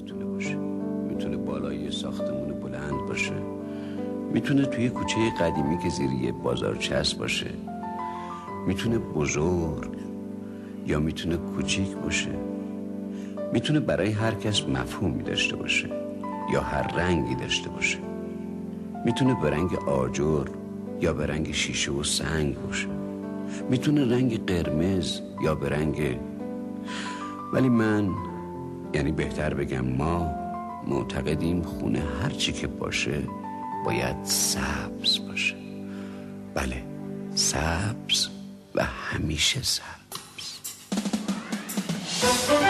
میتونه باشه. میتونه بالای ساختمون بلند باشه، میتونه توی کوچه قدیمی که زیر یه بازارچسب باشه، میتونه بزرگ یا میتونه کوچیک باشه، میتونه برای هر کس مفهومی داشته باشه یا هر رنگی داشته باشه، میتونه به رنگ آجر یا به رنگ شیشه و سنگ باشه، میتونه رنگ قرمز یا به رنگ، ولی من، یعنی بهتر بگم ما، معتقدیم خونه هر چی که باشه باید سبز باشه. بله، سبز و همیشه سبز.